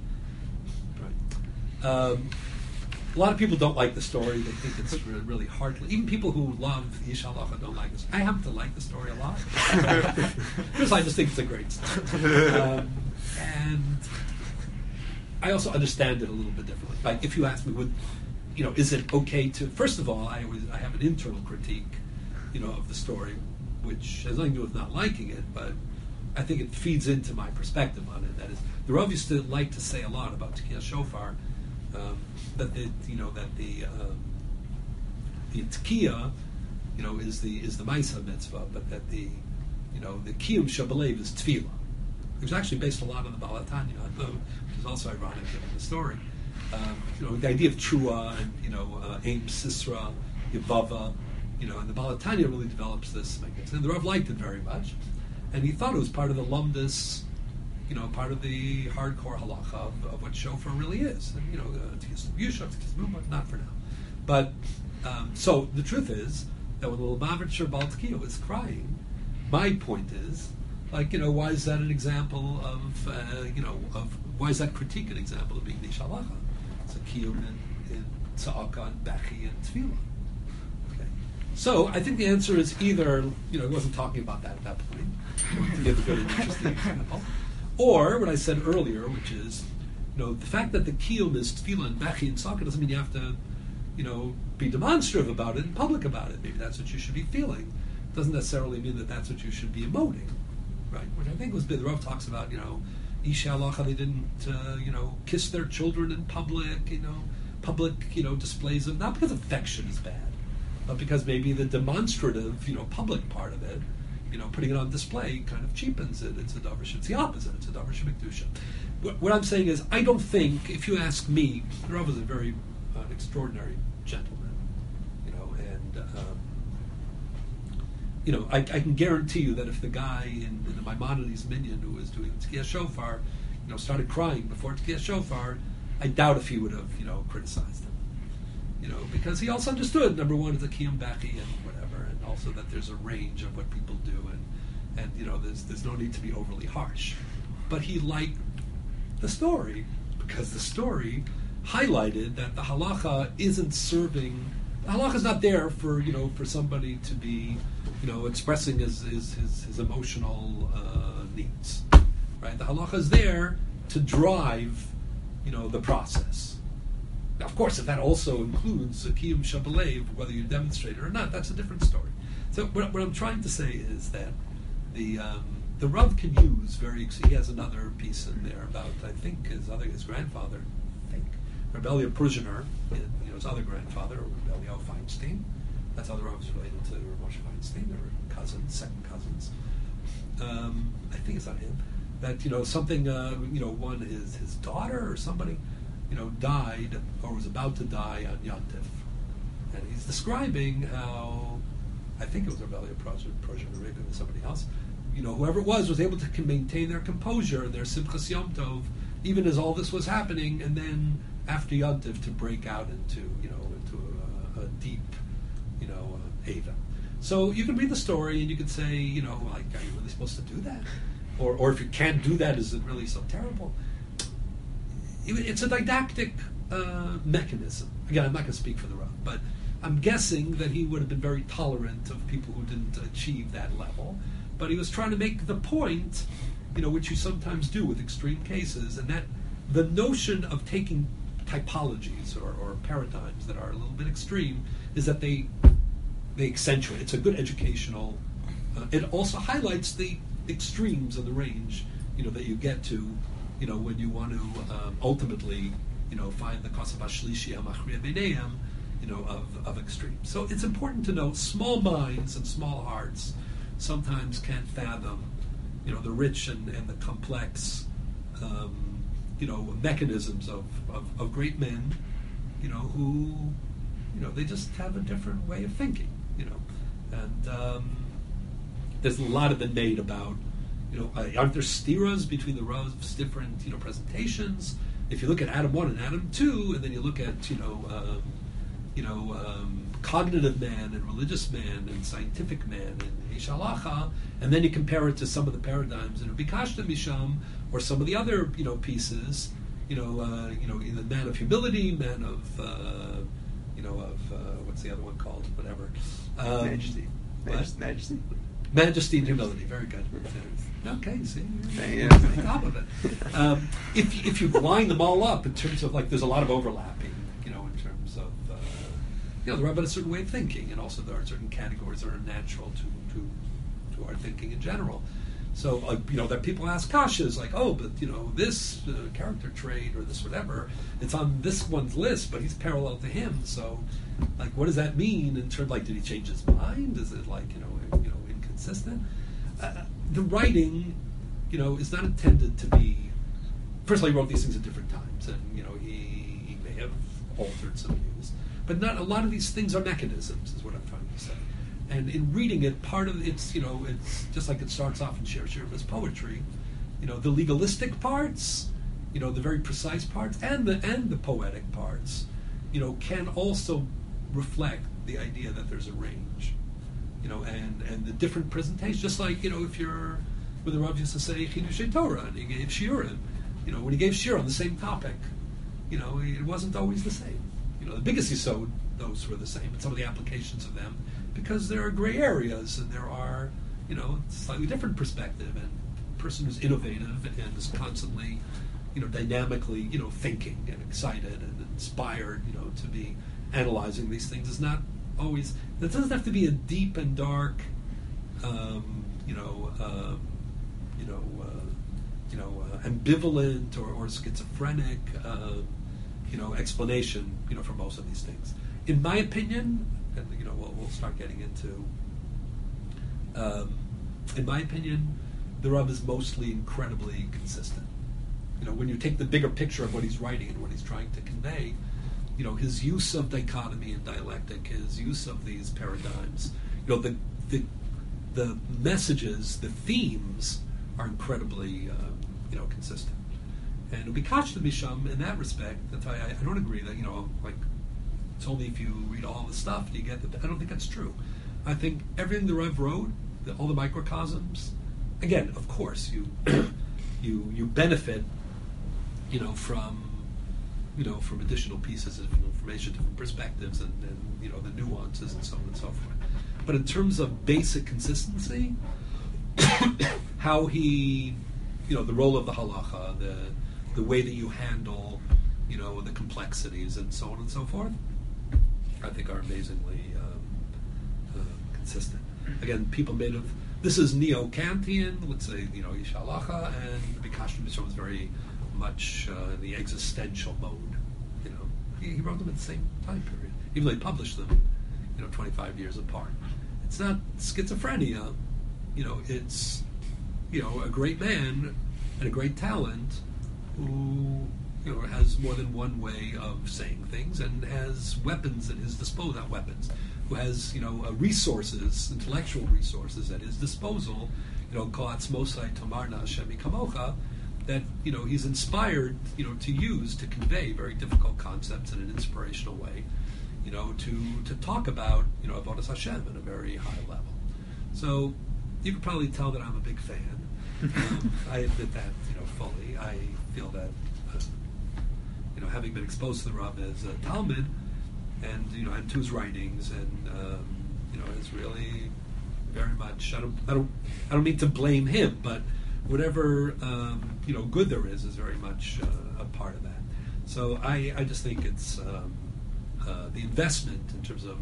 Right. A lot of people don't like the story. They think it's really hard. Even people who love Ish halacha don't like this. I happen to like the story a lot. Because I just think it's a great story. And I also understand it a little bit differently. Like if you ask me, is it okay to? First of all, I have an internal critique of the story, which has nothing to do with not liking it, but I think it feeds into my perspective on it. That is, the Rav used to like to say a lot about Tekiyah Shofar, that the Tekiyah, is the Maisa mitzvah, but that the Kiyum Shabalev is Tefillah. It was actually based a lot on the Baal HaTanya, which is also ironic given the story. The idea of Trua and Aim Sisra, Yavava, and the Baal HaTanya really develops this mechanism. And the Rav liked it very much, and he thought it was part of the lumdus, part of the hardcore halacha of what shofar really is. And Tekiyas Yushav, Tekiyas Muma, not for now. But so the truth is that when the Lubavitcher Baal Tekiyah was crying, my point is, why is that an example of why is that critique an example of being Nish Halacha? It's a kiyum in tza'aka and bechi and tefillah. Okay, so I think the answer is either he wasn't talking about that at that point, to give a good and interesting example, or what I said earlier, which is the fact that the kiyum is tefillah and bechi and tza'aka doesn't mean you have to be demonstrative about it and public about it. Maybe that's what you should be feeling. Doesn't necessarily mean that that's what you should be emoting. Right, which I think was the Rav talks about, Isha Halacha, they didn't, kiss their children in public, public, displays of, not because affection is bad, but because maybe the demonstrative, public part of it, putting it on display kind of cheapens it. It's a davar, it's the opposite, it's a davar shemikdusha. What I'm saying is, I don't think, if you ask me, the Rav was a very extraordinary gentleman, and I can guarantee you that if the guy in the Maimonides minyan who was doing Tekiyah Shofar, started crying before Tekiyah Shofar, I doubt if he would have, criticized him. Because he also understood, number one, it's a Kiyum Bechi and whatever, and also that there's a range of what people do, and there's no need to be overly harsh. But he liked the story, because the story highlighted that the halacha isn't serving. The halacha is not there for for somebody to be expressing his emotional needs, right? The halacha is there to drive the process. Now, of course, if that also includes a kiyum shabalev, whether you demonstrate it or not, that's a different story. So what I'm trying to say is that the Rav can use he has another piece in there about, I think, his grandfather, Rebellia Pruzhiner, his other grandfather, Rebellia Feinstein. That's how the Rav is related to Moshe Feinstein. They were cousins, second cousins. I think it's not him. That something. One is his daughter or somebody, died or was about to die on Yontif, and he's describing how, I think it was Rebellia Pruzhiner, maybe it was somebody else. Whoever it was able to maintain their composure and their Simchas Yom Tov, even as all this was happening, and then after Yontif to break out into a deep Ava. So you can read the story and you could say, are you really supposed to do that? Or if you can't do that, is it really so terrible? It's a didactic mechanism. Again, I'm not going to speak for the Rav, but I'm guessing that he would have been very tolerant of people who didn't achieve that level. But he was trying to make the point, which you sometimes do with extreme cases, and that the notion of taking typologies or paradigms that are a little bit extreme is that they accentuate. It's a good educational. It also highlights the extremes of the range, that you get to, when you want to ultimately, find the kosav hashlishi hamachriya b'neihem, of extremes. So it's important to note small minds and small hearts sometimes can't fathom, the rich and the complex, mechanisms of great men, who, they just have a different way of thinking, and there's a lot of debate about, aren't there stiras between the Rav's different, presentations? If you look at Adam 1 and Adam 2, and then you look at, cognitive man and religious man and scientific man and Ish Halacha, and then you compare it to some of the paradigms in Bikashta Misham or some of the other pieces, the man of humility, man of what's the other one called? Whatever. Majesty. Majesty. Majesty and humility. Very good. Okay, see, yeah. on top of it. If you line them all up in terms of there's a lot of overlapping, in terms of the Rebbe had a certain way of thinking, and also there are certain categories that are natural to our thinking in general. So, that people ask kashas like, oh, but this character trait or this whatever, it's on this one's list, but he's parallel to him. So, like, what does that mean in terms? Like, did he change his mind? Is it like inconsistent? The writing, is not intended to be. First of all, he wrote these things at different times, and he may have altered some views, but not a lot of these things are mechanisms, is what I'm trying to say. And in reading it, part of it's just like it starts off in Shir as poetry, the legalistic parts, the very precise parts, and the poetic parts, can also reflect the idea that there's a range, and the different presentations. Just like if you're with the Rav used to say Chidushei Torah, and he gave shiurim, when he gave shiur on the same topic, it wasn't always the same. The biggest yisod, those were the same, but some of the applications of them, because there are gray areas and there are, slightly different perspective, and a person who's innovative and is constantly, dynamically, thinking and excited and inspired, to be analyzing these things is not always. That doesn't have to be a deep and dark, ambivalent or schizophrenic, explanation, for most of these things. In my opinion, and we'll start getting into. In my opinion, the Rav is mostly incredibly consistent. When you take the bigger picture of what he's writing and what he's trying to convey, his use of dichotomy and dialectic, his use of these paradigms, the messages, the themes are incredibly, consistent. And it'll be kashta misham in that respect. That's why I don't agree that like it's only if you read all the stuff do you get that. I don't think that's true. I think everything the Rav wrote, all the microcosms. Again, of course, you you benefit, from additional pieces of information, different perspectives, and the nuances and so on and so forth. But in terms of basic consistency, how he, the role of the halacha, the way that you handle, the complexities and so on and so forth, I think are amazingly consistent. Again, people made of this is neo-Kantian, let's say, Ish halacha, and Bikashta Mishra was very much in the existential mode. He wrote them at the same time period, even though he published them, 25 years apart. It's not schizophrenia, it's a great man and a great talent who has more than one way of saying things and has weapons at his disposal. Not weapons, who has resources, intellectual resources at his disposal. Ka'atzmosai Tomarna Hashem Kamocha, that he's inspired to use to convey very difficult concepts in an inspirational way. To talk about Avodas Hashem at a very high level. So you can probably tell that I'm a big fan. I admit that fully. I feel that having been exposed to the Rav as a Talmud and to his writings and is really very much. I don't mean to blame him, but whatever good there is very much a part of that. So I just think it's the investment in terms of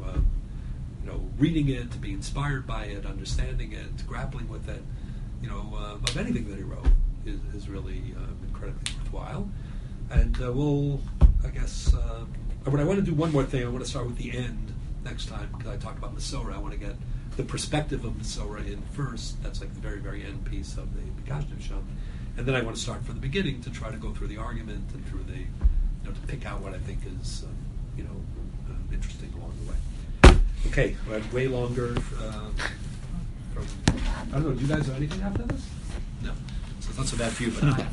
reading it, to be inspired by it, understanding it, grappling with it, of anything that he wrote is really incredibly worthwhile. And I guess but I want to do one more thing. I want to start with the end next time, because I talk about Masorah. I want to get the perspective of Masorah in first. That's like the very, very end piece of the Bikashta Misham. And then I want to start from the beginning to try to go through the argument and through the, to pick out what I think is, interesting along the way. Okay, I have way longer. I don't know. Do you guys have anything after this? No. So it's not so bad for you, but I have.